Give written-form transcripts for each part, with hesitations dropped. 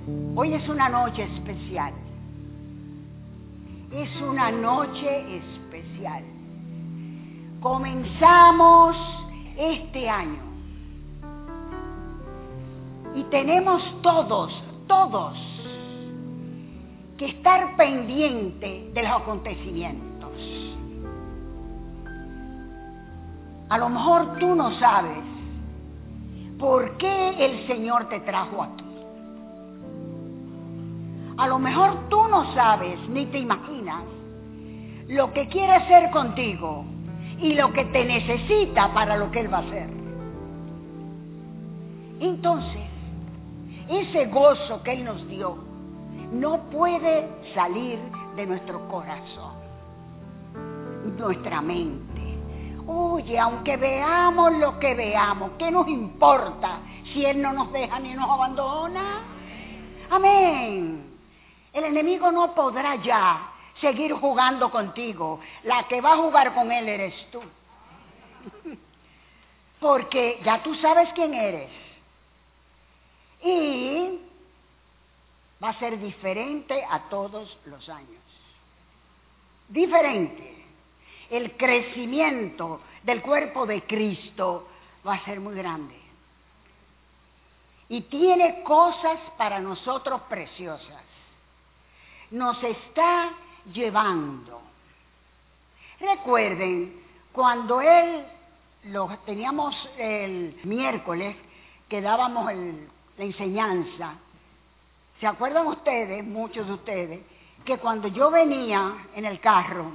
Hoy es una noche especial. Es una noche especial. Comenzamos este año. Y tenemos todos, que estar pendientes de los acontecimientos. A lo mejor tú no sabes por qué el Señor te trajo aquí. A lo mejor tú no sabes ni te imaginas lo que quiere hacer contigo y lo que te necesita para lo que Él va a hacer. Entonces, ese gozo que Él nos dio no puede salir de nuestro corazón, nuestra mente. Oye, aunque veamos lo que veamos, ¿qué nos importa si Él no nos deja ni nos abandona? Amén. El enemigo no podrá ya seguir jugando contigo. La que va a jugar con él eres tú. Porque ya tú sabes quién eres. Y va a ser diferente a todos los años. Diferente. El crecimiento del cuerpo de Cristo va a ser muy grande. Y tiene cosas para nosotros preciosas. Nos está llevando. Recuerden, cuando teníamos el miércoles, que dábamos la enseñanza, ¿se acuerdan ustedes, muchos de ustedes, que cuando yo venía en el carro,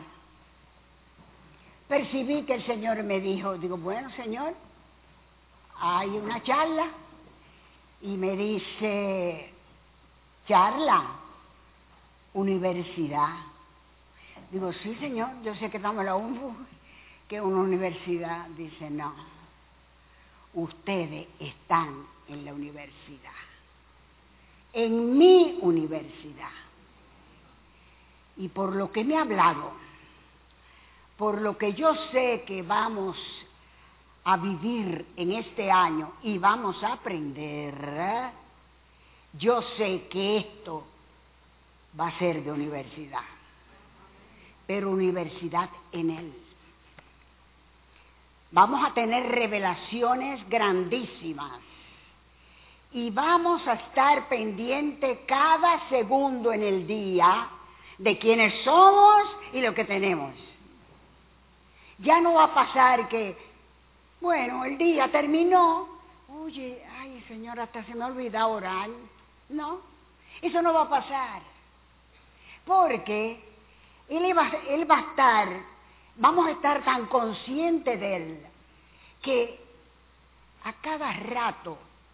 percibí que el Señor me dijo, digo, bueno, Señor, hay una charla, y me dice, charla, universidad. Digo, sí, Señor, yo sé que estamos en la UNFU, que es una universidad. Dice, no, ustedes están en la universidad, en mi universidad. Y por lo que me ha hablado, por lo que yo sé que vamos a vivir en este año y vamos a aprender, yo sé que esto va a ser de universidad, pero universidad en Él. Vamos a tener revelaciones grandísimas y vamos a estar pendientes cada segundo en el día de quiénes somos y lo que tenemos. Ya no va a pasar que, bueno, el día terminó, oye, ay, Señor, hasta se me ha olvidado orar. No, eso no va a pasar. Porque Él va a estar, vamos a estar tan conscientes de Él, que a cada rato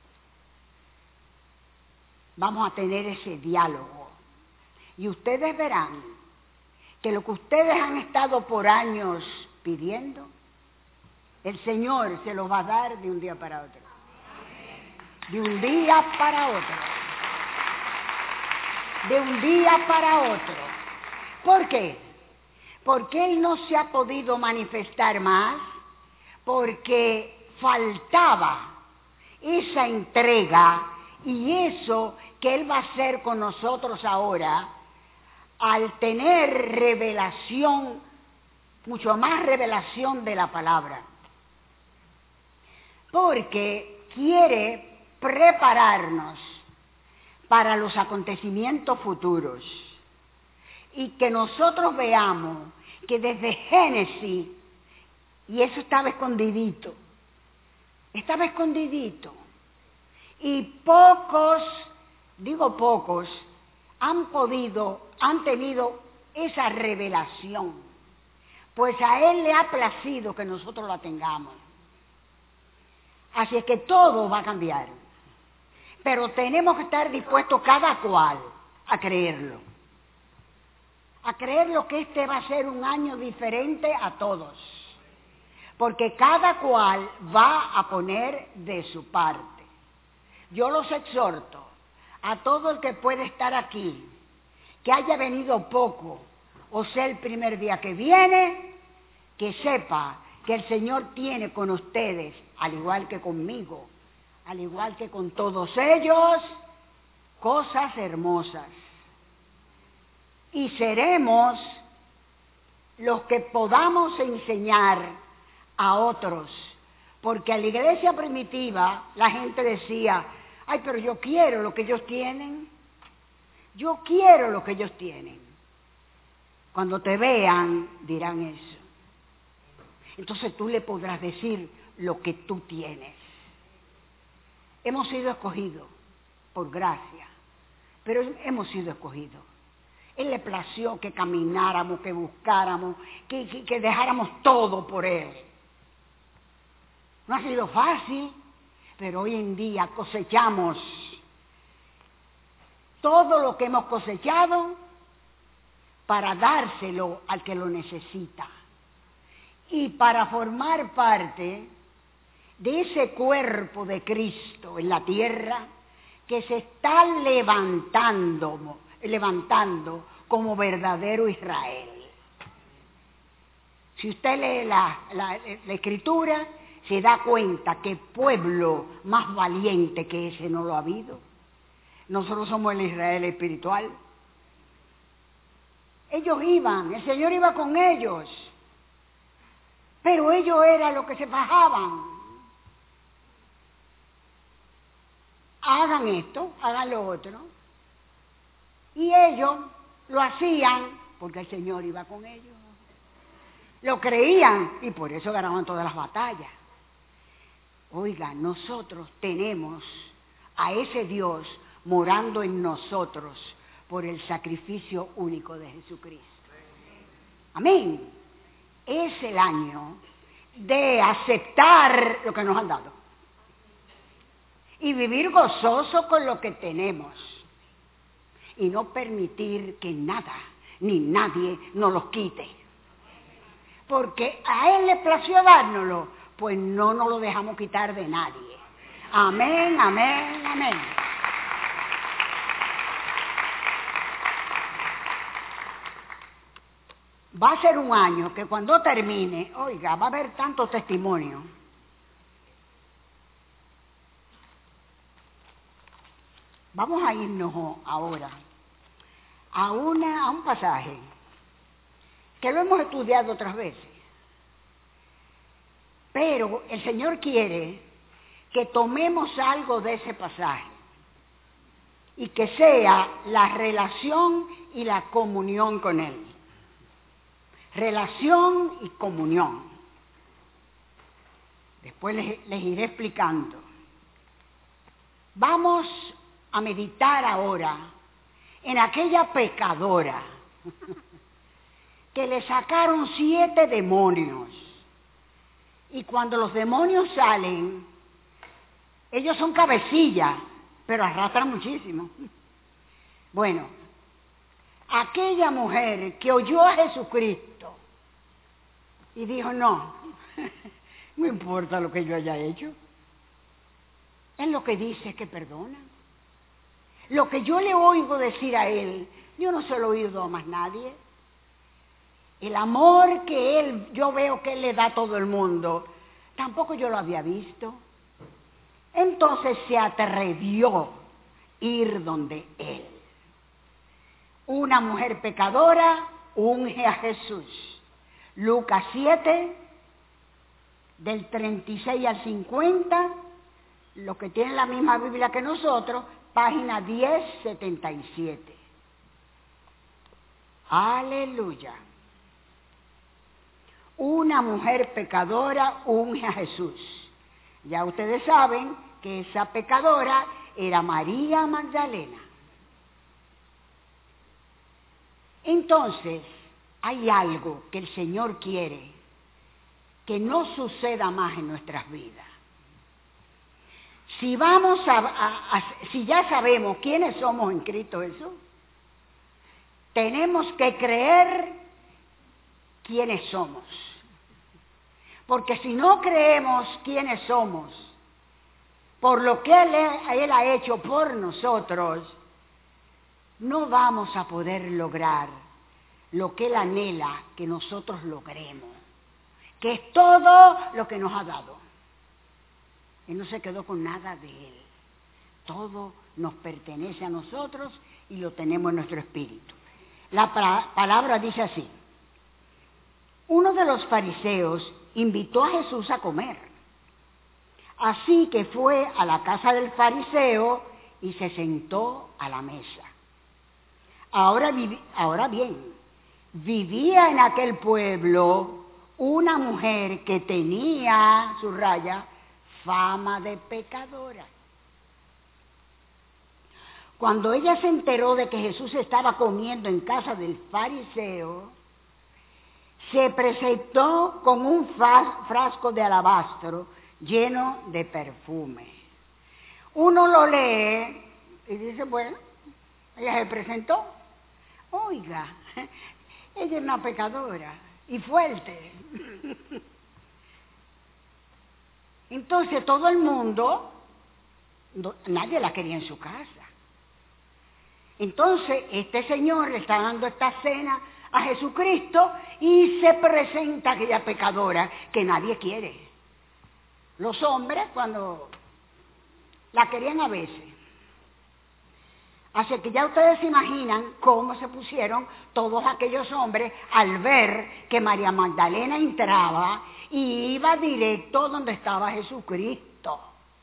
vamos a tener ese diálogo. Y ustedes verán que lo que ustedes han estado por años pidiendo, el Señor se los va a dar de un día para otro. De un día para otro. De un día para otro. ¿Por qué? Porque Él no se ha podido manifestar más, porque faltaba esa entrega y eso que Él va a hacer con nosotros ahora, al tener revelación, mucho más revelación de la palabra. Porque quiere prepararnos para los acontecimientos futuros y que nosotros veamos que desde Génesis, y eso estaba escondidito, y pocos, digo pocos, han tenido esa revelación, pues a Él le ha placido que nosotros la tengamos. Así es que todo va a cambiar. Pero tenemos que estar dispuestos cada cual a creerlo. A creerlo que este va a ser un año diferente a todos. Porque cada cual va a poner de su parte. Yo los exhorto a todo el que puede estar aquí, que haya venido poco o sea el primer día que viene, que sepa que el Señor tiene con ustedes, al igual que conmigo, al igual que con todos ellos, cosas hermosas. Y seremos los que podamos enseñar a otros. Porque a la iglesia primitiva la gente decía, ay, pero yo quiero lo que ellos tienen. Yo quiero lo que ellos tienen. Cuando te vean, dirán eso. Entonces tú le podrás decir lo que tú tienes. Hemos sido escogidos por gracia, pero hemos sido escogidos. Él le plació que camináramos, que buscáramos, que dejáramos todo por Él. No ha sido fácil, pero hoy en día cosechamos todo lo que hemos cosechado para dárselo al que lo necesita. Y para formar parte de ese cuerpo de Cristo en la tierra que se está levantando como verdadero Israel. Si usted lee la Escritura, se da cuenta que pueblo más valiente que ese no lo ha habido. Nosotros somos el Israel espiritual. Ellos iban, el Señor iba con ellos, pero ellos eran los que se fajaban. Hagan esto, hagan lo otro. Y ellos lo hacían porque el Señor iba con ellos. Lo creían y por eso ganaban todas las batallas. Oiga, nosotros tenemos a ese Dios morando en nosotros por el sacrificio único de Jesucristo. Amén. Es el año de aceptar lo que nos han dado y vivir gozoso con lo que tenemos y no permitir que nada ni nadie nos los quite. Porque a Él le plació dárnoslo, pues no nos lo dejamos quitar de nadie. Amén, amén, amén. Va a ser un año que cuando termine, oiga, va a haber tantos testimonios. Vamos a irnos ahora a un pasaje que lo hemos estudiado otras veces. Pero el Señor quiere que tomemos algo de ese pasaje y que sea la relación y la comunión con Él. Relación y comunión. Después les iré explicando. Vamos a meditar ahora en aquella pecadora que le sacaron 7 demonios. Y cuando los demonios salen, ellos son cabecillas, pero arrastran muchísimo. Bueno, aquella mujer que oyó a Jesucristo y dijo, no importa lo que yo haya hecho. Él lo que dice es que perdona. Lo que yo le oigo decir a Él, yo no se lo he oído a más nadie. El amor que yo veo que Él le da a todo el mundo, tampoco yo lo había visto. Entonces se atrevió a ir donde Él. Una mujer pecadora unge a Jesús. Lucas 7, del 36 al 50, los que tienen la misma Biblia que nosotros, página 1077. Aleluya. Una mujer pecadora unge a Jesús. Ya ustedes saben que esa pecadora era María Magdalena. Entonces, hay algo que el Señor quiere que no suceda más en nuestras vidas. Si si ya sabemos quiénes somos en Cristo Jesús, tenemos que creer quiénes somos. Porque si no creemos quiénes somos, por lo que Él ha hecho por nosotros, no vamos a poder lograr lo que Él anhela que nosotros logremos, que es todo lo que nos ha dado. Él no se quedó con nada de Él. Todo nos pertenece a nosotros y lo tenemos en nuestro espíritu. La palabra dice así: uno de los fariseos invitó a Jesús a comer. Así que fue a la casa del fariseo y se sentó a la mesa. Ahora bien, vivía en aquel pueblo una mujer que tenía, subraya, fama de pecadora. Cuando ella se enteró de que Jesús estaba comiendo en casa del fariseo, se presentó con un frasco de alabastro lleno de perfume. Uno lo lee y dice, bueno, ella se presentó. Oiga, ella es una pecadora y fuerte. Entonces todo el mundo, nadie la quería en su casa. Entonces este señor le está dando esta cena a Jesucristo y se presenta aquella pecadora que nadie quiere. Los hombres cuando la querían a veces. Así que ya ustedes se imaginan cómo se pusieron todos aquellos hombres al ver que María Magdalena entraba y iba directo donde estaba Jesucristo.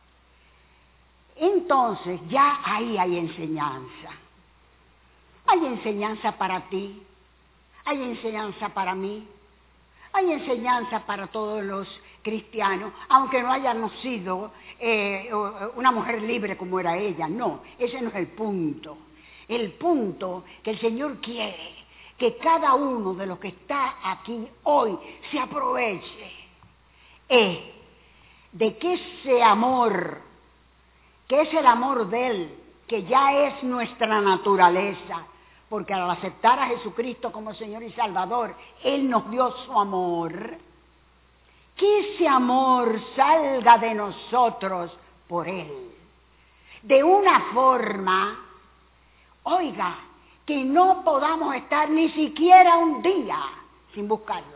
Entonces ya ahí hay enseñanza. Hay enseñanza para ti, hay enseñanza para mí, hay enseñanza para todos los cristianos, aunque no hayan sido una mujer libre como era ella. No, ese no es el punto. El punto que el Señor quiere que cada uno de los que está aquí hoy se aproveche es de que ese amor, que es el amor de Él, que ya es nuestra naturaleza, porque al aceptar a Jesucristo como Señor y Salvador, Él nos dio su amor. Que ese amor salga de nosotros por Él. De una forma, oiga, que no podamos estar ni siquiera un día sin buscarlo.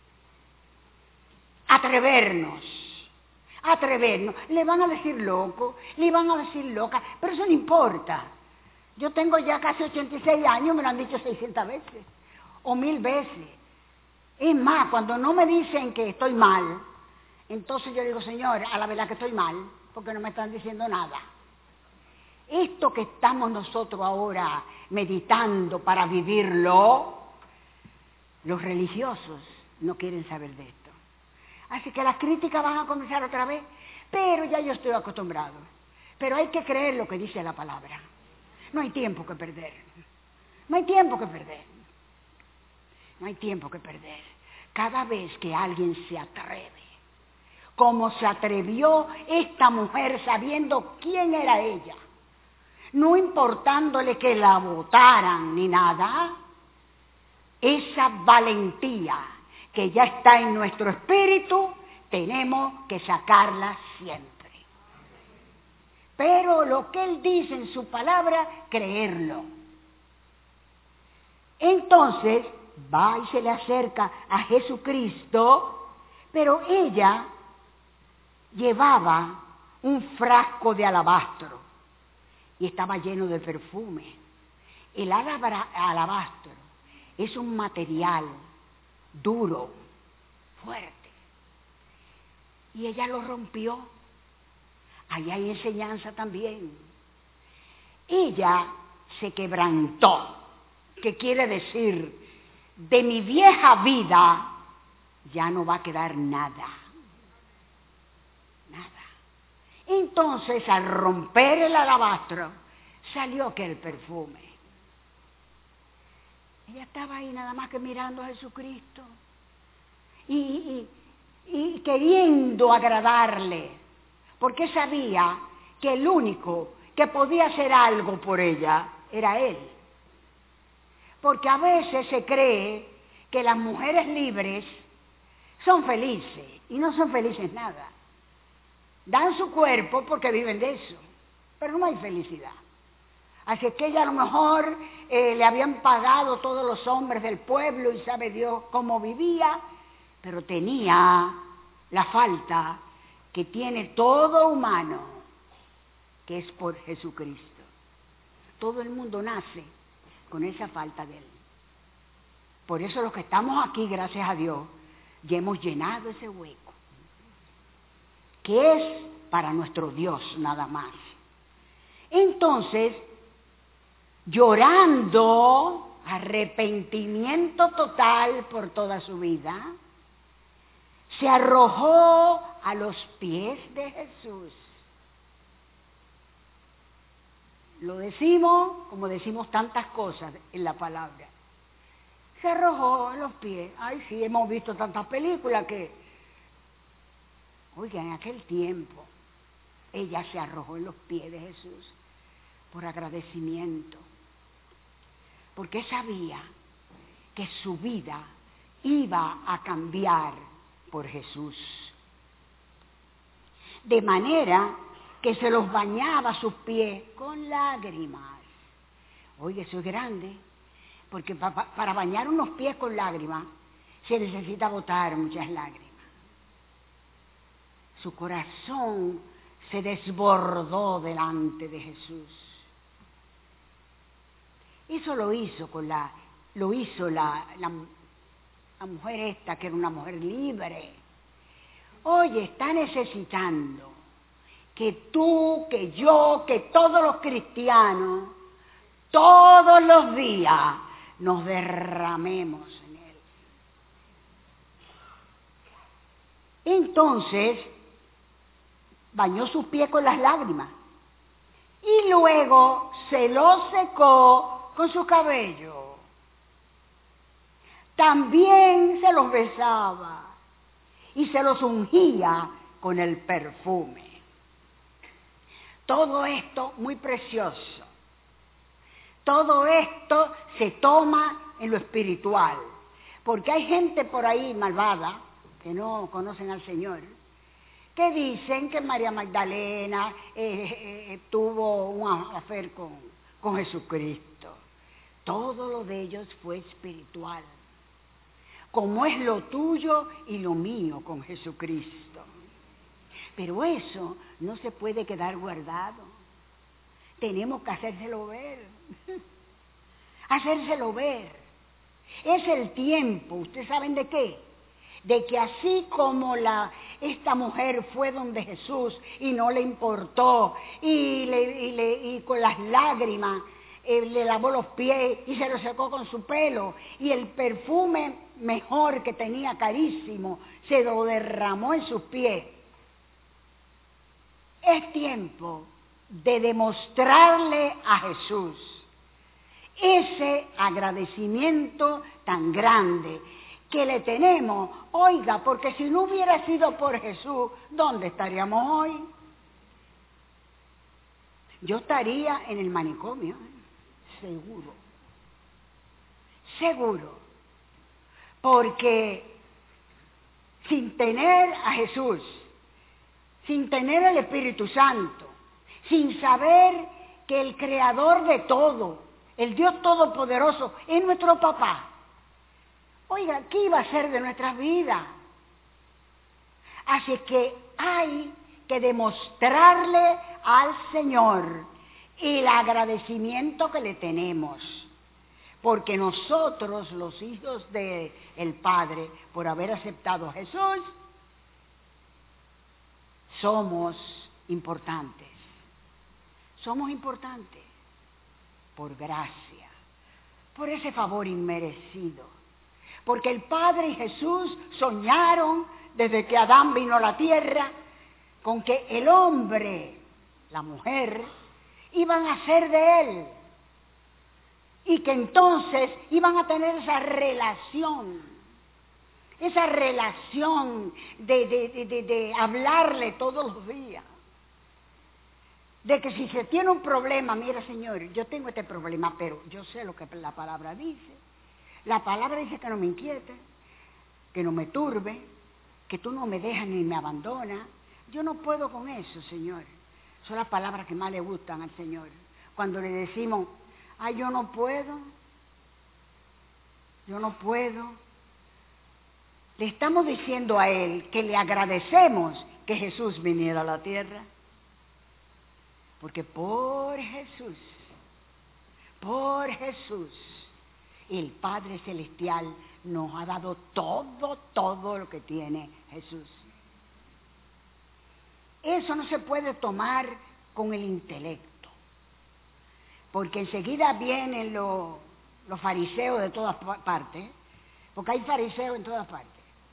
Atrevernos. Le van a decir loco, le van a decir loca, pero eso no importa. Yo tengo ya casi 86 años, me lo han dicho 600 veces, o 1000 veces. Es más, cuando no me dicen que estoy mal, entonces yo digo, Señor, a la verdad que estoy mal, porque no me están diciendo nada. Esto que estamos nosotros ahora meditando para vivirlo, los religiosos no quieren saber de esto. Así que las críticas van a comenzar otra vez, pero ya yo estoy acostumbrado. Pero hay que creer lo que dice la palabra. No hay tiempo que perder. No hay tiempo que perder. No hay tiempo que perder. Cada vez que alguien se atreve, como se atrevió esta mujer sabiendo quién era ella, no importándole que la votaran ni nada, esa valentía que ya está en nuestro espíritu, tenemos que sacarla siempre. Pero lo que Él dice en su palabra, creerlo. Entonces va y se le acerca a Jesucristo, pero ella llevaba un frasco de alabastro y estaba lleno de perfume. El alabastro es un material duro, fuerte. Y ella lo rompió. Ahí hay enseñanza también. Ella se quebrantó, que quiere decir, de mi vieja vida ya no va a quedar nada. Nada. Entonces, al romper el alabastro, salió aquel perfume. Ella estaba ahí nada más que mirando a Jesucristo y queriendo agradarle, porque sabía que el único que podía hacer algo por ella era Él. Porque a veces se cree que las mujeres libres son felices, y no son felices nada. Dan su cuerpo porque viven de eso, pero no hay felicidad. Así que ella a lo mejor le habían pagado todos los hombres del pueblo y sabe Dios cómo vivía, pero tenía la falta que tiene todo humano, que es por Jesucristo. Todo el mundo nace con esa falta de Él. Por eso los que estamos aquí, gracias a Dios, ya hemos llenado ese hueco, que es para nuestro Dios nada más. Entonces, llorando, arrepentimiento total por toda su vida, se arrojó a los pies de Jesús. Lo decimos como decimos tantas cosas en la palabra. Se arrojó a los pies. Ay, sí, hemos visto tantas películas que... Oiga, en aquel tiempo, ella se arrojó en los pies de Jesús por agradecimiento. Porque sabía que su vida iba a cambiar por Jesús. De manera que se los bañaba sus pies con lágrimas. Oye, eso es grande, porque para bañar unos pies con lágrimas se necesita botar muchas lágrimas. Su corazón se desbordó delante de Jesús. Eso lo hizo la mujer esta, que era una mujer libre. Oye, está necesitando que tú, que yo, que todos los cristianos, todos los días, nos derramemos en Él. Entonces, bañó sus pies con las lágrimas y luego se los secó con su cabello. También se los besaba y se los ungía con el perfume. Todo esto muy precioso. Todo esto se toma en lo espiritual. Porque hay gente por ahí malvada, que no conocen al Señor, que dicen que María Magdalena tuvo un affair con Jesucristo. Todo lo de ellos fue espiritual. Como es lo tuyo y lo mío con Jesucristo. Pero eso no se puede quedar guardado. Tenemos que hacérselo ver. Hacérselo ver. Es el tiempo, ¿ustedes saben de qué? De que así como esta mujer fue donde Jesús y no le importó, y con las lágrimas le lavó los pies y se los secó con su pelo, y el perfume mejor que tenía, carísimo, se lo derramó en sus pies. Es tiempo de demostrarle a Jesús ese agradecimiento tan grande que le tenemos. Oiga, porque si no hubiera sido por Jesús, ¿dónde estaríamos hoy? Yo estaría en el manicomio, seguro. Seguro. Porque sin tener a Jesús, sin tener el Espíritu Santo, sin saber que el Creador de todo, el Dios Todopoderoso, es nuestro papá. Oiga, ¿qué iba a ser de nuestras vidas? Así que hay que demostrarle al Señor el agradecimiento que le tenemos. Porque nosotros, los hijos del Padre, por haber aceptado a Jesús, somos importantes. Somos importantes por gracia, por ese favor inmerecido. Porque el Padre y Jesús soñaron desde que Adán vino a la tierra con que el hombre, la mujer, iban a ser de él. Y que entonces iban a tener esa relación de hablarle todos los días. De que si se tiene un problema, mira Señor, yo tengo este problema, pero yo sé lo que la palabra dice. La palabra dice que no me inquiete, que no me turbe, que tú no me dejas ni me abandonas. Yo no puedo con eso, Señor. Son las palabras que más le gustan al Señor. Cuando le decimos, ay, yo no puedo. Le estamos diciendo a Él que le agradecemos que Jesús viniera a la tierra. Porque por Jesús, el Padre Celestial nos ha dado todo lo que tiene Jesús. Eso no se puede tomar con el intelecto, porque enseguida vienen los fariseos de todas partes, porque hay fariseos en todas partes.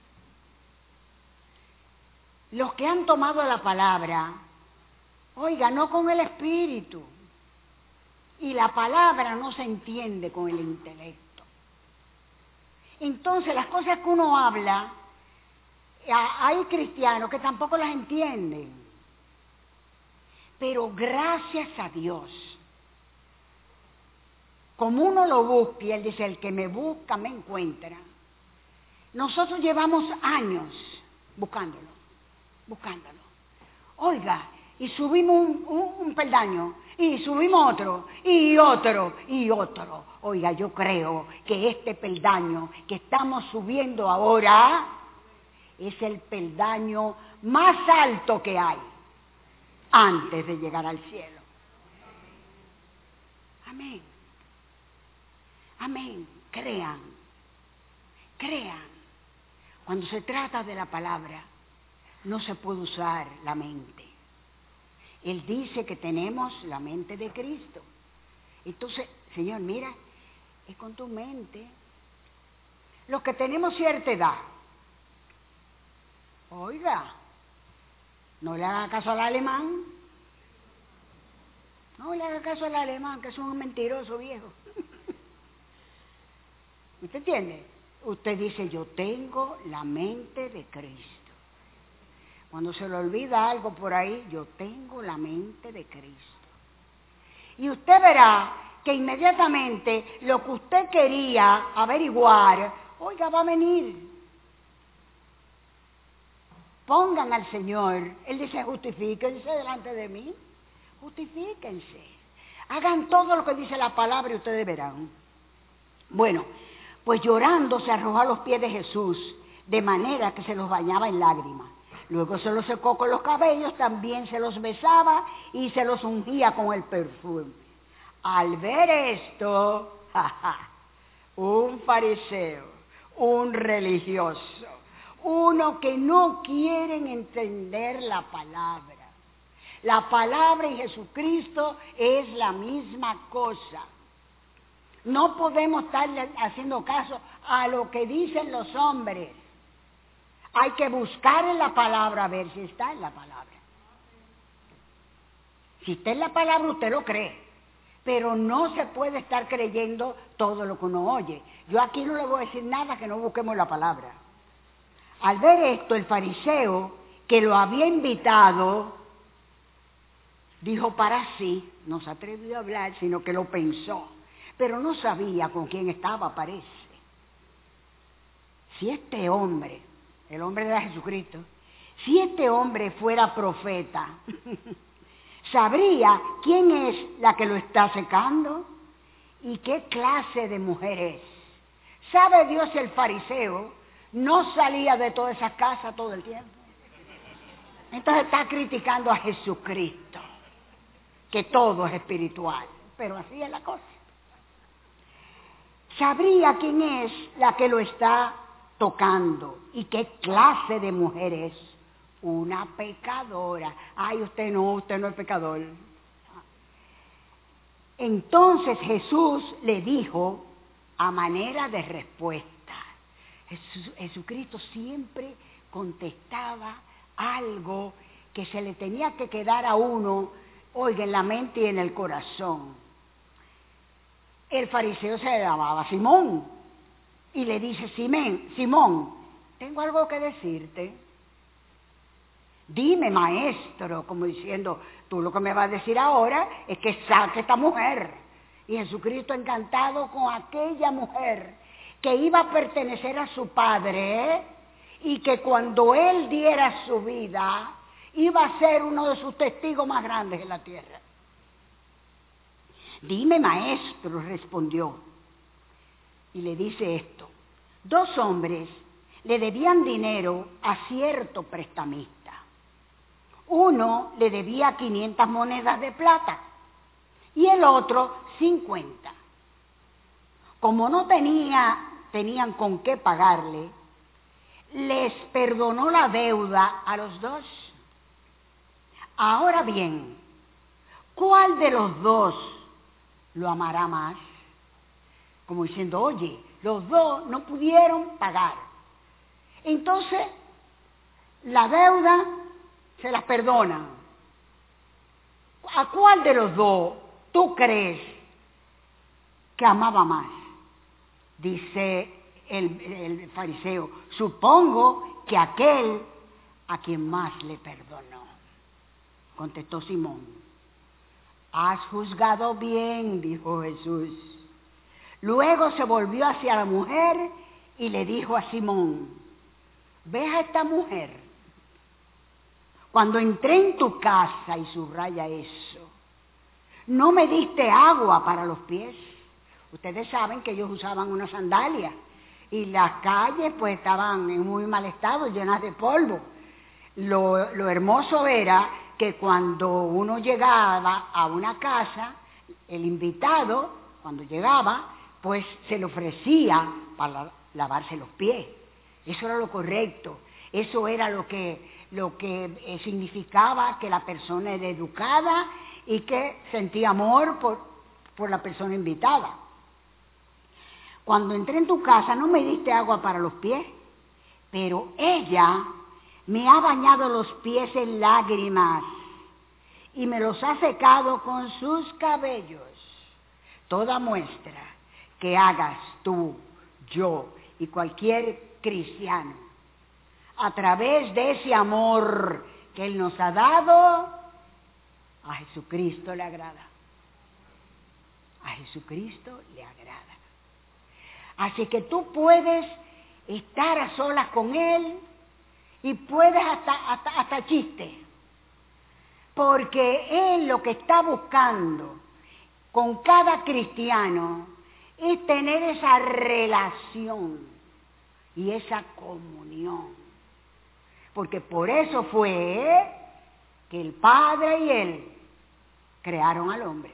Los que han tomado la palabra, oiga, no con el espíritu, y la palabra no se entiende con el intelecto. Entonces las cosas que uno habla, hay cristianos que tampoco las entienden. Pero gracias a Dios, como uno lo busca, y Él dice, el que me busca me encuentra. Nosotros llevamos años buscándolo. Oiga, y subimos un peldaño, y subimos otro, y otro. Oiga, yo creo que este peldaño que estamos subiendo ahora es el peldaño más alto que hay antes de llegar al cielo. Amén. Amén. Crean. Cuando se trata de la palabra, no se puede usar la mente. Él dice que tenemos la mente de Cristo. Entonces, Señor, mira, es con tu mente. Los que tenemos cierta edad, oiga, no le haga caso al alemán. No le haga caso al alemán, que es un mentiroso viejo. ¿Usted entiende? Usted dice, yo tengo la mente de Cristo. Cuando se le olvida algo por ahí, yo tengo la mente de Cristo. Y usted verá que inmediatamente lo que usted quería averiguar, oiga, va a venir. Pongan al Señor. Él dice, justifíquense delante de mí. Justifíquense. Hagan todo lo que dice la palabra y ustedes verán. Bueno, pues llorando se arrojó a los pies de Jesús, de manera que se los bañaba en lágrimas. Luego se los secó con los cabellos, también se los besaba y se los ungía con el perfume. Al ver esto, un fariseo, un religioso, uno que no quieren entender la palabra. La palabra y Jesucristo es la misma cosa. No podemos estar haciendo caso a lo que dicen los hombres. Hay que buscar en la palabra a ver si está en la palabra. Si está en la palabra, usted lo cree. Pero no se puede estar creyendo todo lo que uno oye. Yo aquí no le voy a decir nada que no busquemos la palabra. Al ver esto, el fariseo que lo había invitado, dijo para sí, no se atrevió a hablar, sino que lo pensó. Pero no sabía con quién estaba, parece. Si este hombre, el hombre de Jesucristo, si este hombre fuera profeta, sabría quién es la que lo está secando y qué clase de mujer es. ¿Sabe Dios si el fariseo no salía de todas esas casas todo el tiempo? Entonces está criticando a Jesucristo, que todo es espiritual, pero así es la cosa. Sabría quién es la que lo está tocando y qué clase de mujer es. Una pecadora. Ay, usted no es pecador. Entonces Jesús le dijo a manera de respuesta. Jesucristo siempre contestaba algo que se le tenía que quedar a uno, oiga, en la mente y en el corazón. El fariseo se llamaba Simón y le dice, Simón, tengo algo que decirte. Dime, maestro, como diciendo, tú lo que me vas a decir ahora es que saque esta mujer. Y Jesucristo encantado con aquella mujer que iba a pertenecer a su padre y que cuando él diera su vida iba a ser uno de sus testigos más grandes en la tierra. Dime, maestro, respondió. Y le dice esto. 2 hombres le debían dinero a cierto prestamista. Uno le debía 500 monedas de plata y el otro 50. Como no tenían con qué pagarle, les perdonó la deuda a los dos. Ahora bien, ¿cuál de los dos lo amará más? Como diciendo, oye, los dos no pudieron pagar. Entonces, la deuda se las perdonan. ¿A cuál de los dos tú crees que amaba más? Dice el fariseo, supongo que aquel a quien más le perdonó. Contestó Simón. Has juzgado bien, dijo Jesús. Luego se volvió hacia la mujer y le dijo a Simón, ¿ves a esta mujer? Cuando entré en tu casa, y subraya eso, no me diste agua para los pies. Ustedes saben que ellos usaban una sandalia y las calles pues estaban en muy mal estado, llenas de polvo. Lo hermoso era que cuando uno llegaba a una casa, el invitado, cuando llegaba, pues se le ofrecía para lavarse los pies. Eso era lo correcto. Eso era lo que significaba que la persona era educada y que sentía amor por la persona invitada. Cuando entré en tu casa no me diste agua para los pies, pero ella me ha bañado los pies en lágrimas y me los ha secado con sus cabellos. Toda muestra que hagas tú, yo y cualquier cristiano a través de ese amor que Él nos ha dado, a Jesucristo le agrada. A Jesucristo le agrada. Así que tú puedes estar a solas con Él y puedes hasta chiste. Porque Él lo que está buscando con cada cristiano es tener esa relación y esa comunión. Porque por eso fue que el Padre y Él crearon al hombre.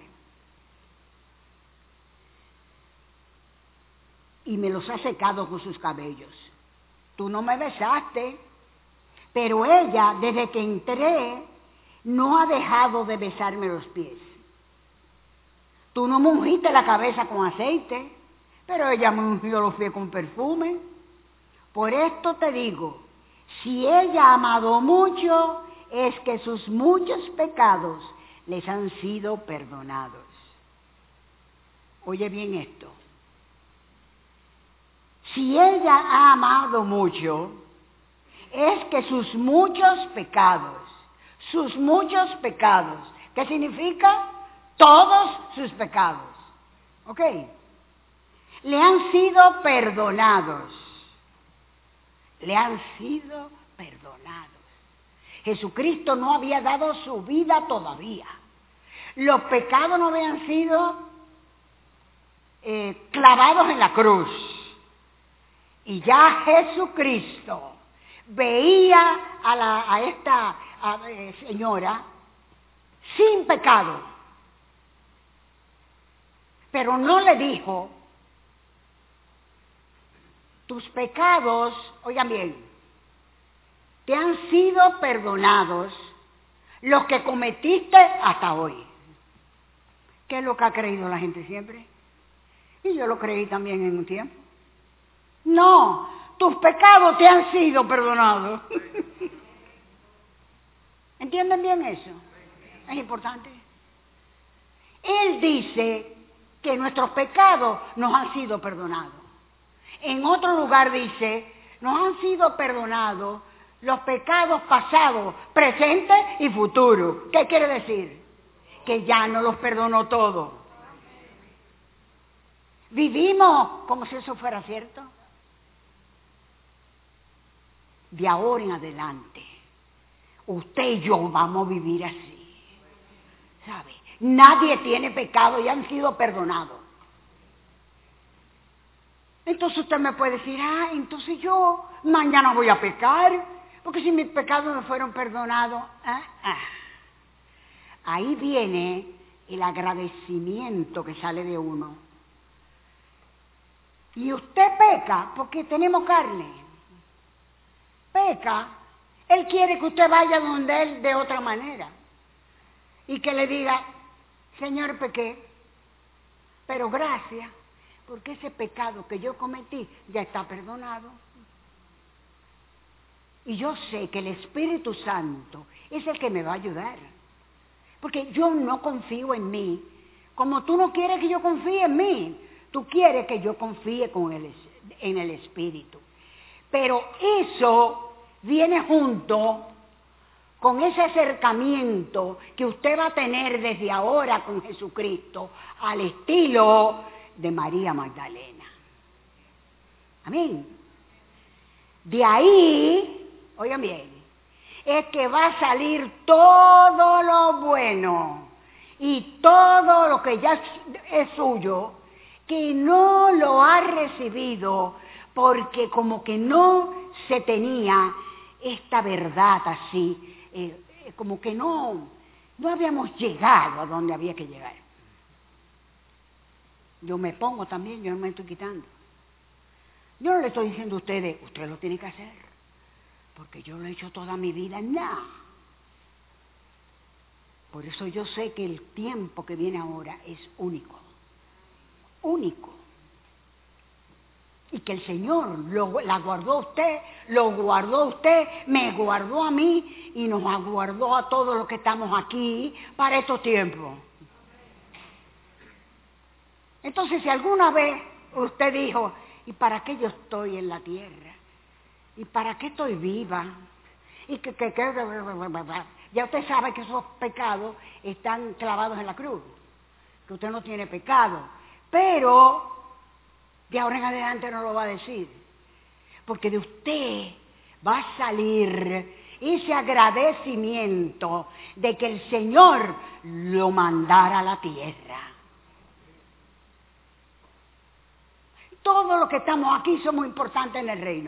Y me los ha secado con sus cabellos. Tú no me besaste, pero ella, desde que entré, no ha dejado de besarme los pies. Tú no me ungiste la cabeza con aceite, pero ella me ungió los pies con perfume. Por esto te digo, si ella ha amado mucho, es que sus muchos pecados les han sido perdonados. Oye bien esto. Si ella ha amado mucho, es que sus muchos pecados, ¿qué significa? Todos sus pecados, ¿ok? Le han sido perdonados. Le han sido perdonados. Jesucristo no había dado su vida todavía. Los pecados no habían sido clavados en la cruz. Y ya Jesucristo veía a esta señora sin pecado. Pero no le dijo, tus pecados, oigan bien, te han sido perdonados los que cometiste hasta hoy. ¿Qué es lo que ha creído la gente siempre? Y yo lo creí también en un tiempo. No, tus pecados te han sido perdonados. ¿Entienden bien eso? Es importante. Él dice que nuestros pecados nos han sido perdonados. En otro lugar dice, nos han sido perdonados los pecados pasados, presentes y futuros. ¿Qué quiere decir? Que ya no los perdonó todo. Vivimos como si eso fuera cierto. De ahora en adelante, usted y yo vamos a vivir así. ¿Sabe? Nadie tiene pecado y han sido perdonados. Entonces usted me puede decir, entonces yo mañana voy a pecar, Porque si mis pecados no fueron perdonados, ahí viene el agradecimiento que sale de uno. Y usted peca porque tenemos carne. Peca. Él quiere que usted vaya donde Él de otra manera. Y que le diga, Señor, pequé, pero gracias, porque ese pecado que yo cometí ya está perdonado. Y yo sé que el Espíritu Santo es el que me va a ayudar. Porque yo no confío en mí. Como tú no quieres que yo confíe en mí, tú quieres que yo confíe en el Espíritu. Pero eso viene junto con ese acercamiento que usted va a tener desde ahora con Jesucristo, al estilo de María Magdalena. Amén. De ahí, oigan bien, es que va a salir todo lo bueno y todo lo que ya es suyo, que no lo ha recibido porque como que no se tenía esta verdad así, como que no habíamos llegado a donde había que llegar. Yo me pongo también, yo no me estoy quitando. Yo no le estoy diciendo a ustedes, usted lo tiene que hacer, porque yo lo he hecho toda mi vida, nada. Por eso yo sé que el tiempo que viene ahora es único, único. Y que el Señor la guardó a usted, lo guardó a usted, me guardó a mí y nos aguardó a todos los que estamos aquí para estos tiempos. Entonces, si alguna vez usted dijo, ¿y para qué yo estoy en la tierra? ¿Y para qué estoy viva? Y ya usted sabe que esos pecados están clavados en la cruz, que usted no tiene pecado, pero de ahora en adelante no lo va a decir, porque de usted va a salir ese agradecimiento de que el Señor lo mandara a la tierra. Todos los que estamos aquí somos importantes en el reino.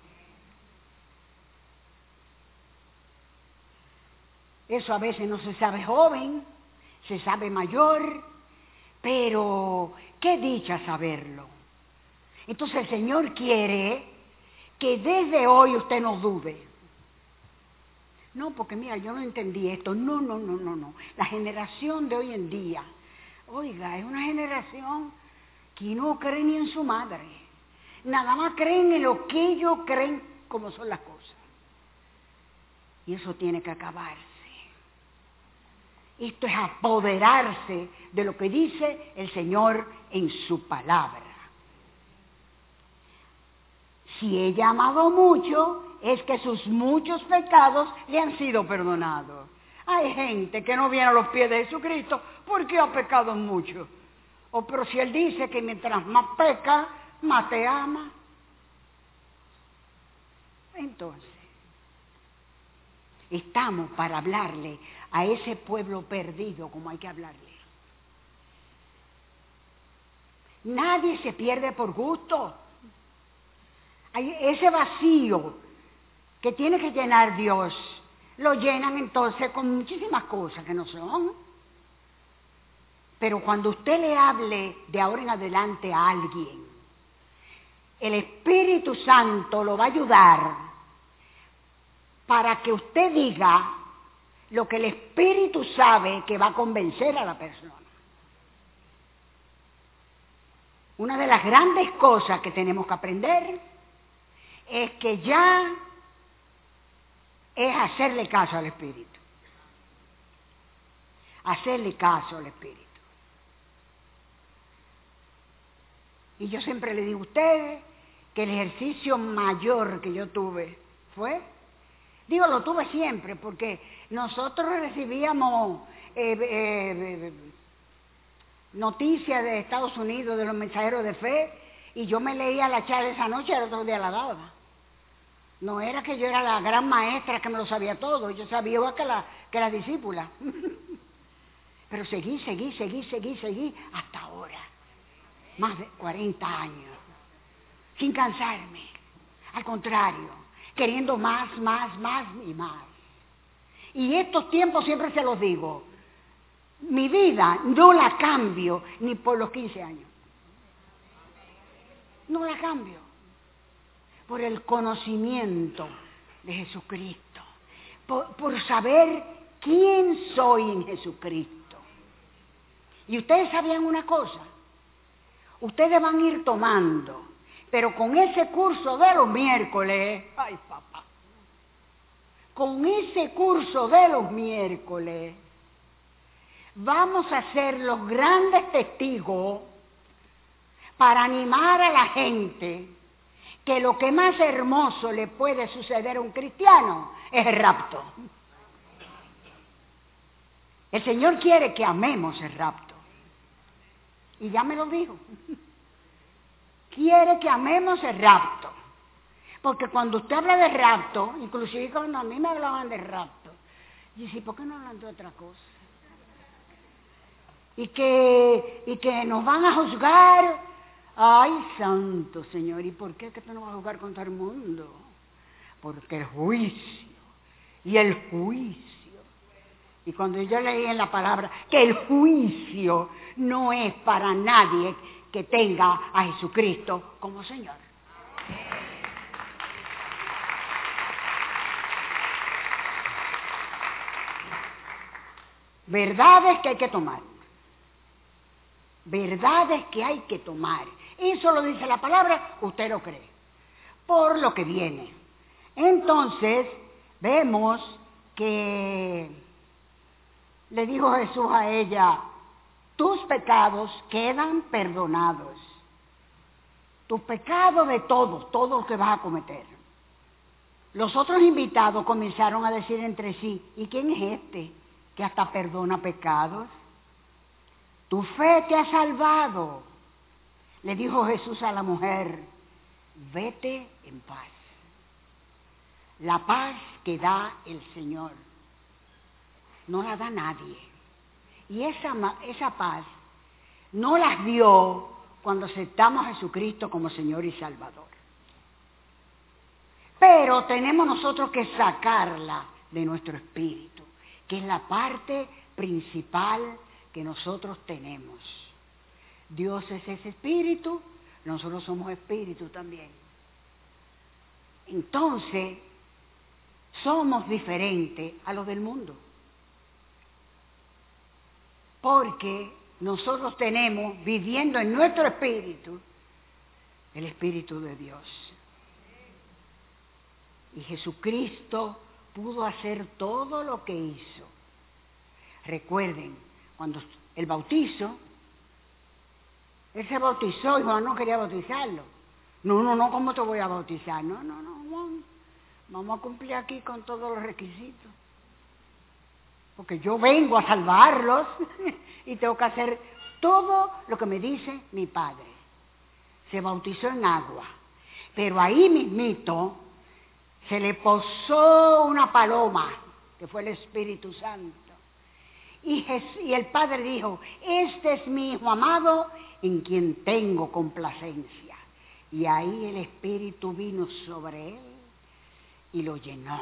Eso a veces no se sabe joven, se sabe mayor, pero qué dicha saberlo. Entonces el Señor quiere que desde hoy usted no dude. No, porque mira, yo no entendí esto. No. La generación de hoy en día, oiga, es una generación que no cree ni en su madre. Nada más creen en lo que ellos creen como son las cosas. Y eso tiene que acabarse. Esto es apoderarse de lo que dice el Señor en su palabra. Si ella ha amado mucho, es que sus muchos pecados le han sido perdonados. Hay gente que no viene a los pies de Jesucristo porque ha pecado mucho. Pero si Él dice que mientras más peca, más te ama. Entonces, estamos para hablarle a ese pueblo perdido como hay que hablarle. Nadie se pierde por gusto. Ese vacío que tiene que llenar Dios, lo llenan entonces con muchísimas cosas que no son. Pero cuando usted le hable de ahora en adelante a alguien, el Espíritu Santo lo va a ayudar para que usted diga lo que el Espíritu sabe que va a convencer a la persona. Una de las grandes cosas que tenemos que aprender es que ya es hacerle caso al Espíritu. Hacerle caso al Espíritu. Y yo siempre le digo a ustedes que el ejercicio mayor que yo tuve fue, lo tuve siempre, porque nosotros recibíamos noticias de Estados Unidos, de los mensajeros de fe, y yo me leía la charla esa noche y el otro día la daba. No era que yo era la gran maestra que me lo sabía todo, yo sabía igual que la discípula. Pero seguí hasta ahora. Más de 40 años, sin cansarme. Al contrario, queriendo más y más. Y estos tiempos siempre se los digo, mi vida no la cambio ni por los 15 años. No la cambio por el conocimiento de Jesucristo, por saber quién soy en Jesucristo. Y ustedes sabían una cosa, ustedes van a ir tomando, pero con ese curso de los miércoles, ay papá, con ese curso de los miércoles, vamos a ser los grandes testigos para animar a la gente que lo que más hermoso le puede suceder a un cristiano es el rapto. El Señor quiere que amemos el rapto. Y ya me lo dijo. Quiere que amemos el rapto. Porque cuando usted habla de rapto, inclusive cuando a mí me hablaban de rapto, yo decía, ¿por qué no hablan de otra cosa? Y que nos van a juzgar. Ay, santo Señor, ¿y por qué que tú no vas a juzgar contra el mundo? Porque el juicio y el juicio. Y cuando yo leí en la palabra que el juicio no es para nadie que tenga a Jesucristo como Señor. Verdades que hay que tomar. Verdades que hay que tomar. Eso lo dice la palabra, usted lo cree. Por lo que viene. Entonces, vemos que le dijo Jesús a ella, tus pecados quedan perdonados. Tus pecados de todo lo que vas a cometer. Los otros invitados comenzaron a decir entre sí, ¿y quién es este que hasta perdona pecados? Tu fe te ha salvado. Le dijo Jesús a la mujer, vete en paz. La paz que da el Señor no la da nadie. Y esa paz no la dio cuando aceptamos a Jesucristo como Señor y Salvador. Pero tenemos nosotros que sacarla de nuestro espíritu, que es la parte principal que nosotros tenemos. Dios es ese espíritu, nosotros somos espíritu también. Entonces, somos diferentes a los del mundo. Porque nosotros tenemos, viviendo en nuestro espíritu, el Espíritu de Dios. Y Jesucristo pudo hacer todo lo que hizo. Recuerden, cuando el bautizo, él se bautizó y Juan no quería bautizarlo. No, ¿cómo te voy a bautizar? No, Juan, vamos a cumplir aquí con todos los requisitos. Porque yo vengo a salvarlos y tengo que hacer todo lo que me dice mi Padre. Se bautizó en agua, pero ahí mismito se le posó una paloma, que fue el Espíritu Santo. Y el Padre dijo, este es mi Hijo amado en quien tengo complacencia. Y ahí el Espíritu vino sobre él y lo llenó.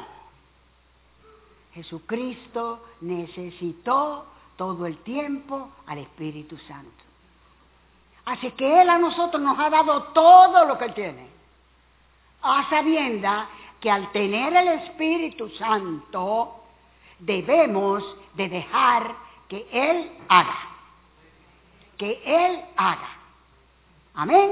Jesucristo necesitó todo el tiempo al Espíritu Santo. Así que Él a nosotros nos ha dado todo lo que Él tiene. A sabienda que al tener el Espíritu Santo debemos de dejar que Él haga. Que Él haga. Amén.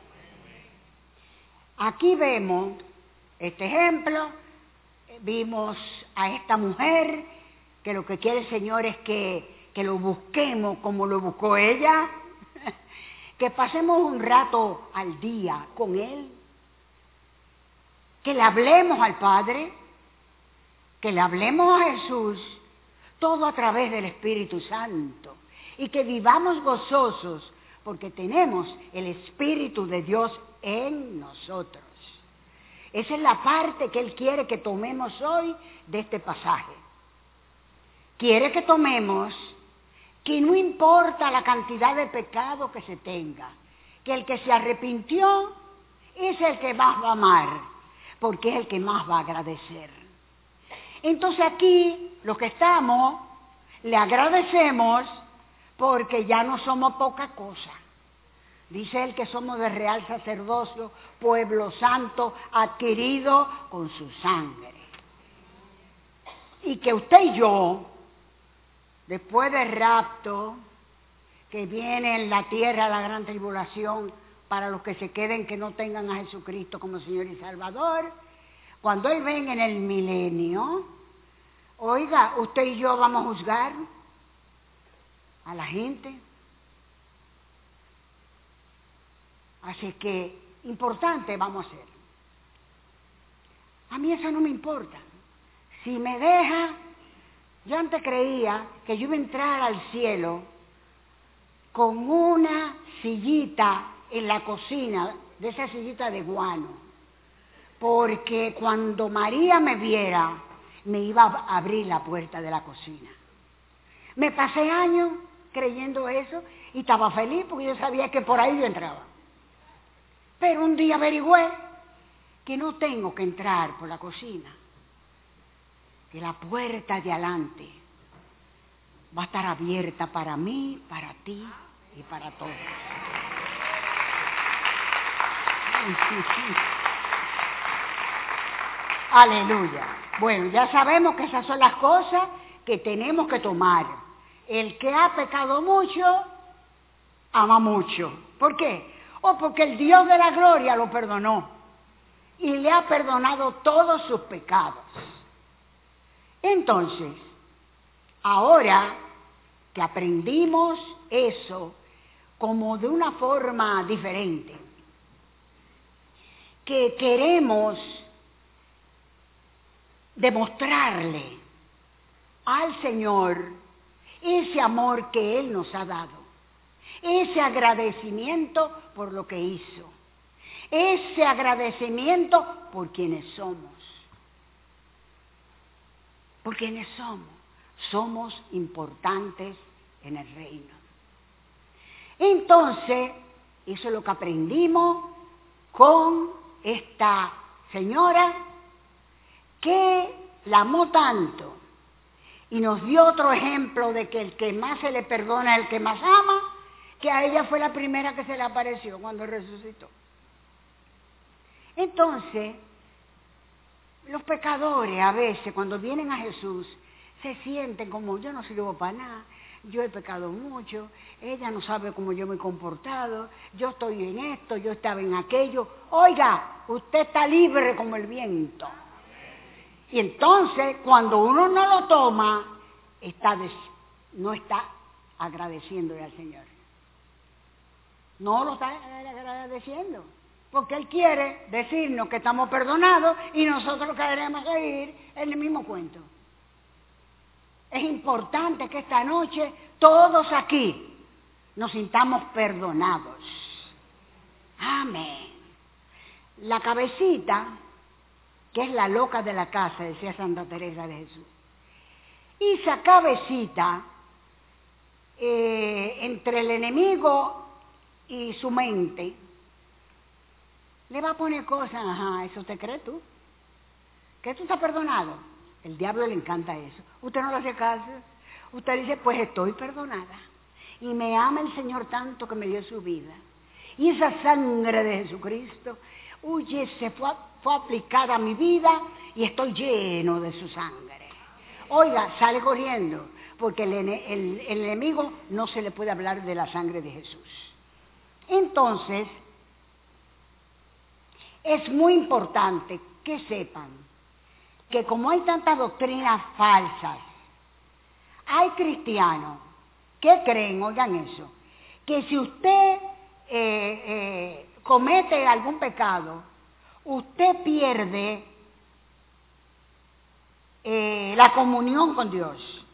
Aquí vemos este ejemplo. Vimos a esta mujer que lo que quiere el Señor es que lo busquemos como lo buscó ella, que pasemos un rato al día con Él, que le hablemos al Padre, que le hablemos a Jesús, todo a través del Espíritu Santo, y que vivamos gozosos porque tenemos el Espíritu de Dios en nosotros. Esa es la parte que Él quiere que tomemos hoy de este pasaje. Quiere que tomemos que no importa la cantidad de pecado que se tenga, que el que se arrepintió es el que más va a amar, porque es el que más va a agradecer. Entonces aquí, los que estamos, le agradecemos porque ya no somos poca cosa. Dice él que somos de real sacerdocio, pueblo santo, adquirido con su sangre. Y que usted y yo, después del rapto, que viene en la tierra la gran tribulación, para los que se queden que no tengan a Jesucristo como Señor y Salvador, cuando Él venga en el milenio, oiga, usted y yo vamos a juzgar a la gente. Así que, importante vamos a hacer. A mí eso no me importa. Si me deja, yo antes creía que yo iba a entrar al cielo con una sillita en la cocina, de esa sillita de guano, porque cuando María me viera, me iba a abrir la puerta de la cocina. Me pasé años creyendo eso y estaba feliz porque yo sabía que por ahí yo entraba. Pero un día averigüé que no tengo que entrar por la cocina, que la puerta de adelante va a estar abierta para mí, para ti y para todos. Aleluya. Bueno, ya sabemos que esas son las cosas que tenemos que tomar. El que ha pecado mucho, ama mucho. ¿Por qué? Porque el Dios de la gloria lo perdonó y le ha perdonado todos sus pecados. Entonces, ahora que aprendimos eso como de una forma diferente, que queremos demostrarle al Señor ese amor que Él nos ha dado, ese agradecimiento por lo que hizo, ese agradecimiento por quienes somos. Por quienes somos importantes en el reino. Entonces, eso es lo que aprendimos con esta señora que la amó tanto y nos dio otro ejemplo de que el que más se le perdona es el que más ama, que a ella fue la primera que se le apareció cuando resucitó. Entonces, los pecadores a veces cuando vienen a Jesús se sienten como yo no sirvo para nada, yo he pecado mucho, ella no sabe cómo yo me he comportado, yo estoy en esto, yo estaba en aquello. Oiga, usted está libre como el viento. Y entonces cuando uno no lo toma, no está agradeciéndole al Señor. No lo está agradeciendo. Porque Él quiere decirnos que estamos perdonados y nosotros queremos seguir en el mismo cuento. Es importante que esta noche todos aquí nos sintamos perdonados. Amén. La cabecita, que es la loca de la casa, decía Santa Teresa de Jesús. Y esa cabecita, entre el enemigo y su mente, le va a poner cosas, ajá, ¿eso te crees tú? ¿Que tú estás perdonado? El diablo le encanta eso. Usted no le hace caso. Usted dice, pues estoy perdonada. Y me ama el Señor tanto que me dio su vida. Y esa sangre de Jesucristo, se fue aplicada a mi vida y estoy lleno de su sangre. Oiga, sale corriendo, porque el enemigo no se le puede hablar de la sangre de Jesús. Entonces, es muy importante que sepan que como hay tantas doctrinas falsas, hay cristianos que creen, oigan eso, que si usted comete algún pecado, usted pierde la comunión con Dios.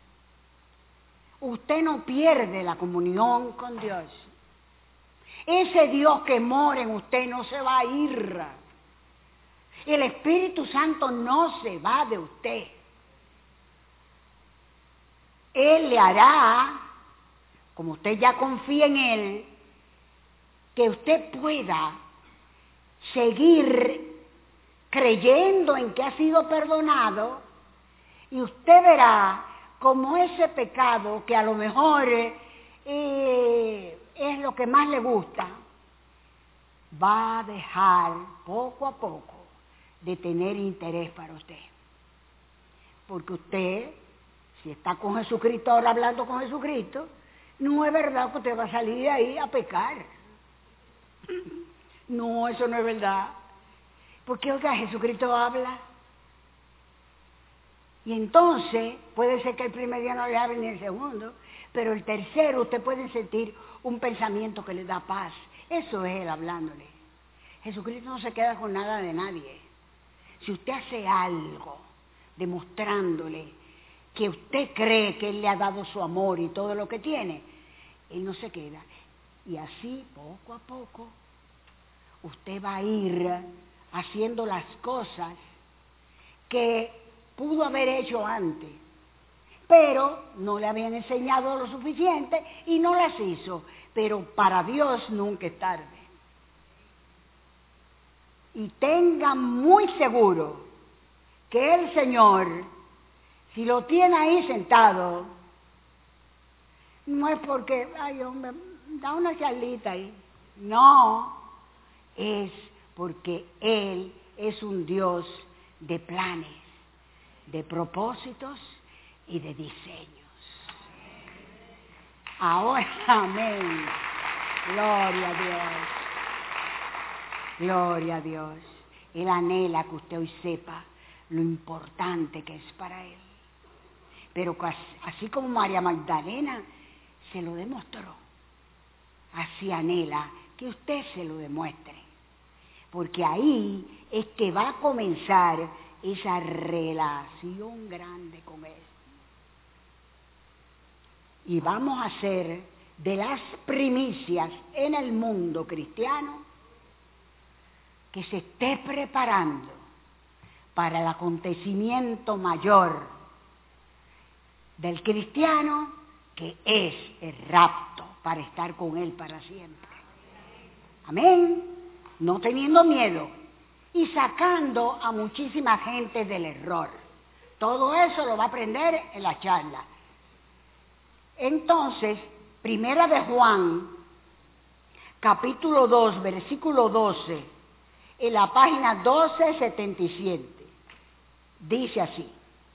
Usted no pierde la comunión con Dios. Ese Dios que mora en usted no se va a ir. El Espíritu Santo no se va de usted. Él le hará, como usted ya confía en Él, que usted pueda seguir creyendo en que ha sido perdonado, y usted verá como ese pecado que a lo mejor es lo que más le gusta, va a dejar poco a poco de tener interés para usted. Porque usted, si está con Jesucristo ahora hablando con Jesucristo, no es verdad que usted va a salir de ahí a pecar. No, eso no es verdad. Porque, oiga, Jesucristo habla. Y entonces, puede ser que el primer día no le hable ni el segundo, pero el tercero usted puede sentir un pensamiento que le da paz. Eso es él hablándole. Jesucristo no se queda con nada de nadie. Si usted hace algo demostrándole que usted cree que él le ha dado su amor y todo lo que tiene, él no se queda. Y así, poco a poco, usted va a ir haciendo las cosas que pudo haber hecho antes, pero no le habían enseñado lo suficiente y no las hizo. Pero para Dios nunca es tarde. Y tengan muy seguro que el Señor, si lo tiene ahí sentado, no es porque, ay hombre, da una charlita ahí. No, es porque Él es un Dios de planes, de propósitos y de diseños. Ahora, amén. Gloria a Dios. Gloria a Dios. Él anhela que usted hoy sepa lo importante que es para Él. Pero así como María Magdalena se lo demostró, así anhela que usted se lo demuestre. Porque ahí es que va a comenzar esa relación grande con Él. Y vamos a ser de las primicias en el mundo cristiano que se esté preparando para el acontecimiento mayor del cristiano, que es el rapto, para estar con Él para siempre. Amén. No teniendo miedo y sacando a muchísima gente del error. Todo eso lo va a aprender en la charla. Entonces, Primera de Juan, capítulo 2, versículo 12, en la página 1277, dice así.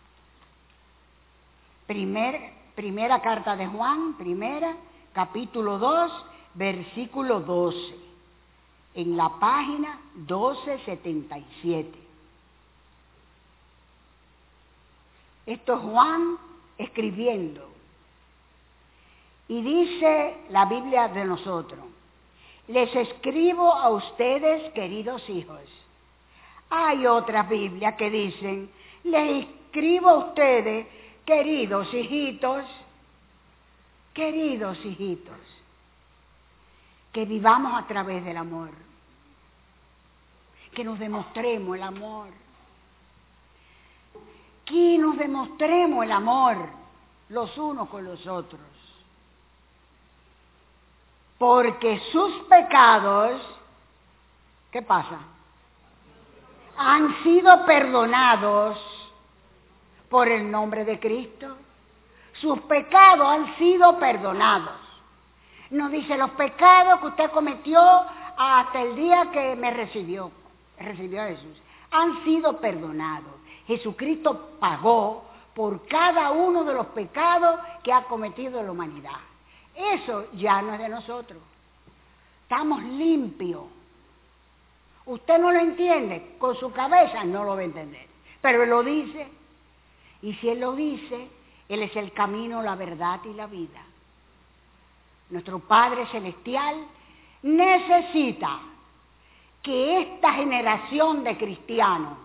Primera carta de Juan, capítulo 2, versículo 12, en la página 1277. Esto es Juan escribiendo. Y dice la Biblia de nosotros: les escribo a ustedes, queridos hijos. Hay otras Biblias que dicen: les escribo a ustedes, queridos hijitos, que vivamos a través del amor, que nos demostremos el amor, que nos demostremos el amor los unos con los otros. Porque sus pecados, ¿qué pasa? Han sido perdonados por el nombre de Cristo. Sus pecados han sido perdonados. No dice los pecados que usted cometió hasta el día que me recibió a Jesús. Han sido perdonados. Jesucristo pagó por cada uno de los pecados que ha cometido la humanidad. Eso ya no es de nosotros. Estamos limpios. Usted no lo entiende, con su cabeza no lo va a entender. Pero Él lo dice. Y si Él lo dice, Él es el camino, la verdad y la vida. Nuestro Padre Celestial necesita que esta generación de cristianos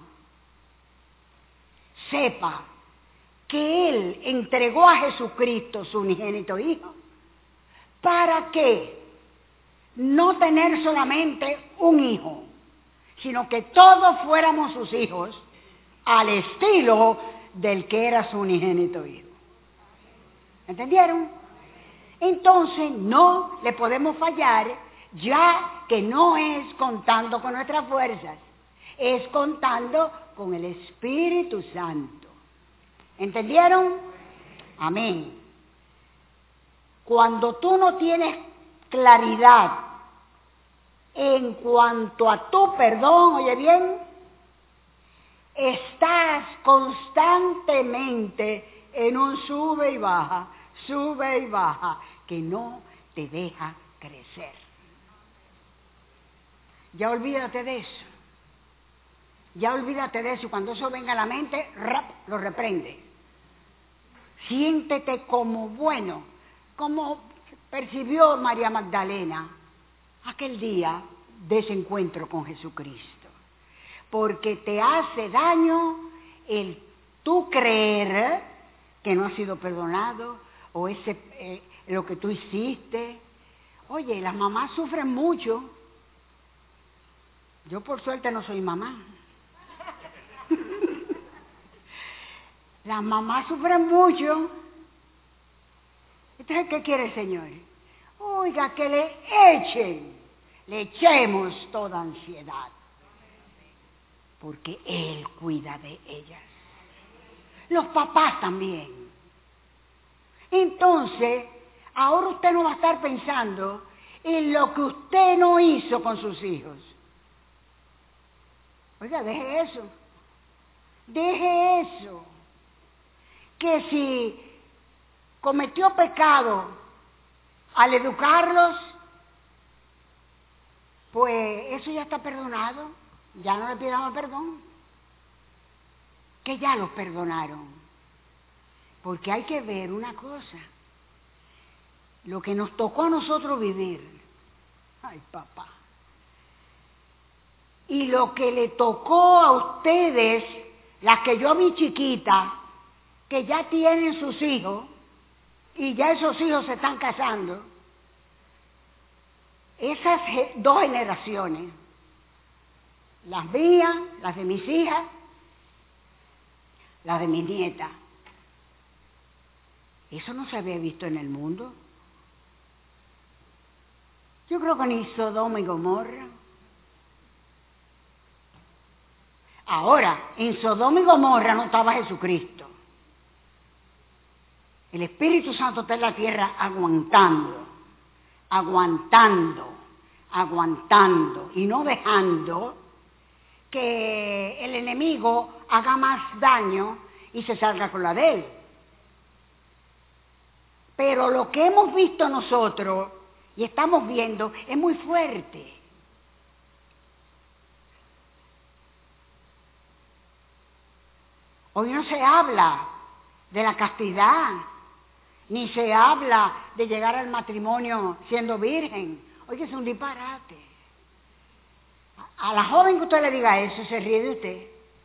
sepa que Él entregó a Jesucristo, su unigénito Hijo, para que no tener solamente un hijo, sino que todos fuéramos sus hijos al estilo del que era su unigénito Hijo. ¿Entendieron? Entonces no le podemos fallar, ya que no es contando con nuestras fuerzas, es contando con el Espíritu Santo. ¿Entendieron? Amén. Cuando tú no tienes claridad en cuanto a tu perdón, oye bien, estás constantemente en un sube y baja, que no te deja crecer. Ya olvídate de eso. Ya olvídate de eso. Y cuando eso venga a la mente, lo reprende. Siéntete como bueno, como percibió María Magdalena aquel día de ese encuentro con Jesucristo. Porque te hace daño el tú creer que no has sido perdonado o lo que tú hiciste. Oye, las mamás sufren mucho. Yo por suerte no soy mamá. Las mamás sufren mucho. Entonces, ¿qué quiere el Señor? Oiga, que le echemos toda ansiedad, porque Él cuida de ellas. Los papás también. Entonces, ahora usted no va a estar pensando en lo que usted no hizo con sus hijos. Oiga, deje eso. Deje eso. Que si cometió pecado al educarlos, pues eso ya está perdonado. Ya no le pidamos perdón. Que ya los perdonaron. Porque hay que ver una cosa. Lo que nos tocó a nosotros vivir. Ay, papá. Y lo que le tocó a ustedes, las que yo vi chiquita, que ya tienen sus hijos, y ya esos hijos se están casando, esas dos generaciones, las mías, las de mis hijas, las de mis nietas, eso no se había visto en el mundo. Yo creo que ni Sodoma y Gomorra. Ahora, en Sodoma y Gomorra no estaba Jesucristo. El Espíritu Santo está en la tierra aguantando y no dejando que el enemigo haga más daño y se salga con la de él. Pero lo que hemos visto nosotros y estamos viendo es muy fuerte. Hoy no se habla de la castidad, ni se habla de llegar al matrimonio siendo virgen. Oye, es un disparate. A la joven que usted le diga eso, se ríe de usted.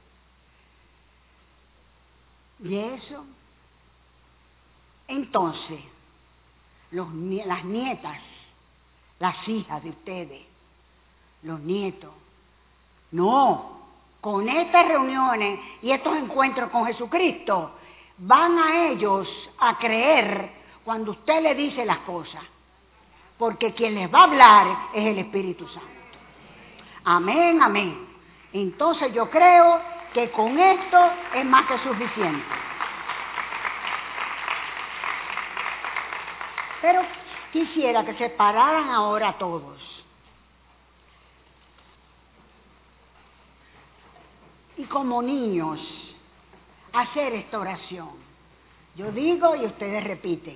¿Y eso? Entonces, las nietas, las hijas de ustedes, los nietos, no, con estas reuniones y estos encuentros con Jesucristo, van a ellos a creer cuando usted le dice las cosas, porque quien les va a hablar es el Espíritu Santo. Amén, amén. Entonces yo creo que con esto es más que suficiente. Pero quisiera que se pararan ahora todos y como niños hacer esta oración. Yo digo y ustedes repiten.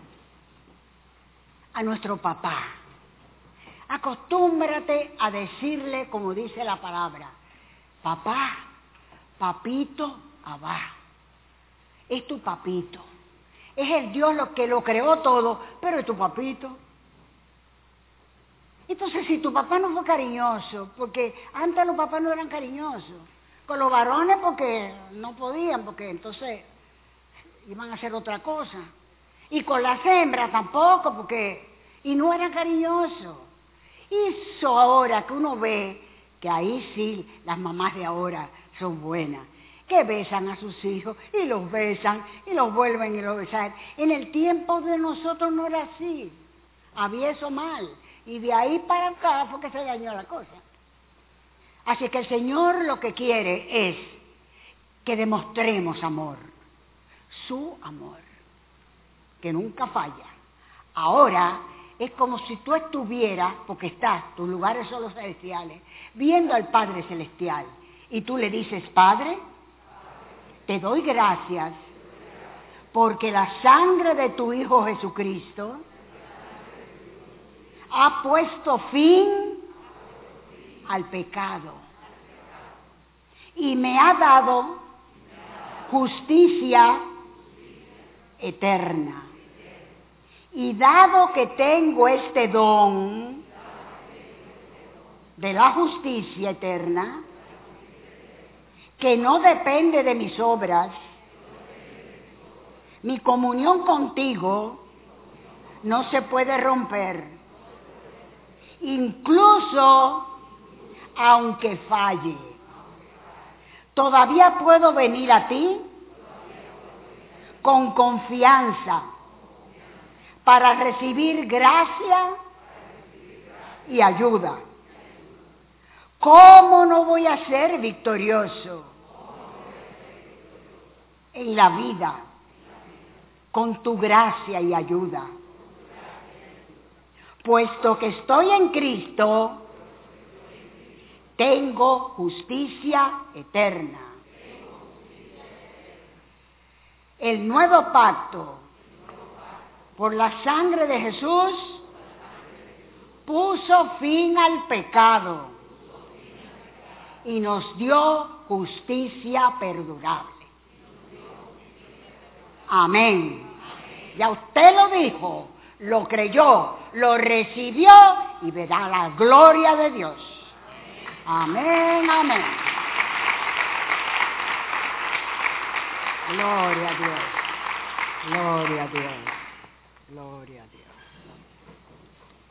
A nuestro papá. Acostúmbrate a decirle como dice la palabra. Papá, papito, abá. Es tu papito. Es el Dios que lo creó todo, pero es tu papito. Entonces, si tu papá no fue cariñoso, porque antes los papás no eran cariñosos, con los varones porque no podían, porque entonces iban a hacer otra cosa. Y con las hembras tampoco, y no eran cariñosos. Y eso ahora que uno ve, que ahí sí las mamás de ahora son buenas, que besan a sus hijos y los besan y los vuelven y los besan. En el tiempo de nosotros no era así, había eso mal. Y de ahí para acá fue que se dañó la cosa. Así que el Señor lo que quiere es que demostremos amor, su amor, que nunca falla. Ahora es como si tú estuvieras, porque estás, tus lugares son los celestiales, viendo al Padre Celestial, y tú le dices: Padre, te doy gracias porque la sangre de tu Hijo Jesucristo ha puesto fin al pecado y me ha dado justicia eterna. Y dado que tengo este don de la justicia eterna, que no depende de mis obras, mi comunión contigo no se puede romper, incluso aunque falle. Todavía puedo venir a ti con confianza para recibir gracia y ayuda. ¿Cómo no voy a ser victorioso en la vida con tu gracia y ayuda? Puesto que estoy en Cristo, tengo justicia eterna. El nuevo pacto por la sangre de Jesús puso fin al pecado y nos dio justicia perdurable. Amén. Ya usted lo dijo, lo creyó, lo recibió y verá la gloria de Dios. Amén, amén. Gloria a Dios, gloria a Dios, gloria a Dios.